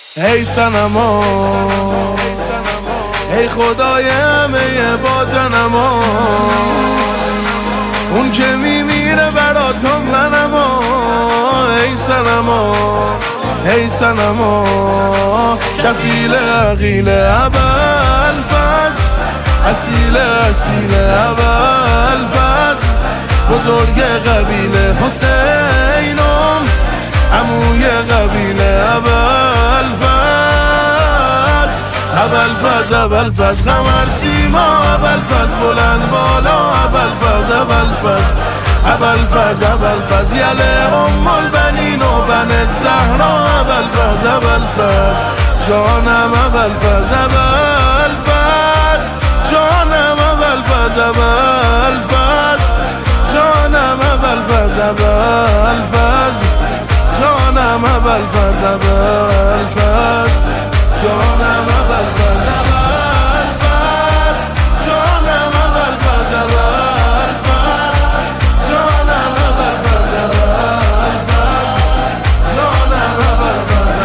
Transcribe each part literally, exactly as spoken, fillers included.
ای صنما ای خدای همه با جنما، اون که میمیره برا تو منما. ای صنما ای صنما کفیل عقیل ابوالفضل، اصیل اصیل ابوالفضل، بزرگ قبیله حسینم، عموی قبیله ابوالفضل. ابوالفضل ابوالفضل قمر سیما، ابوالفضل بلند بالا، ابوالفضل ابوالفضل ابوالفضل ابوالفضل یله ام البنین و بن الزهرا. ابوالفضل ابوالفضل جانم، ابوالفضل ابوالفضل جانم، ابوالفضل ابوالفضل جانم، ابوالفضل ابوالفضل جانم، ابوالفضل ابوالفضل جانم، ابوالفضل ابوالفضل جانم، ابوالفضل ابوالفضل جانم، ابوالفضل ابوالفضل جانم، ابوالفضل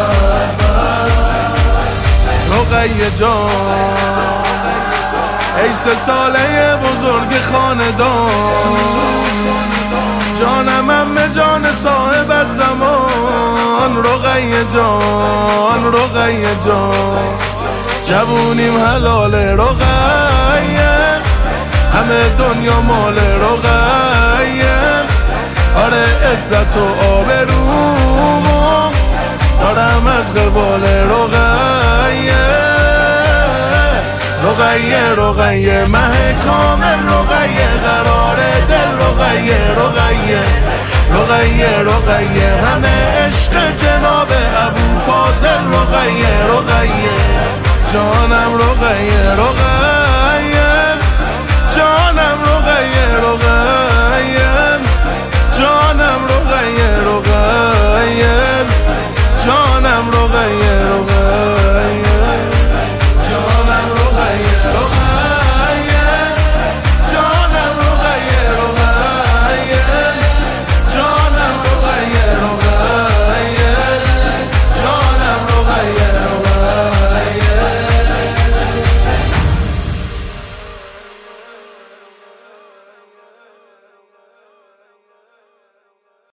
ابوالفضل. رقیه جان ای سه ساله بزرگ خاندان، جانم امه جان صاحب الزمان. رقیه جان رقیه جان جوونیم حلال رقیه، همه دنیا مال رقیه. آره عزت و آبرومو دارم از قبال رقیه. رقیه رقیه مه کامل، رقیه قرار دل، رقیه رقیه رقیه رقیه همه عشق جناب ابو فاضل. رقیه رقیه جانم، رقیه رقیه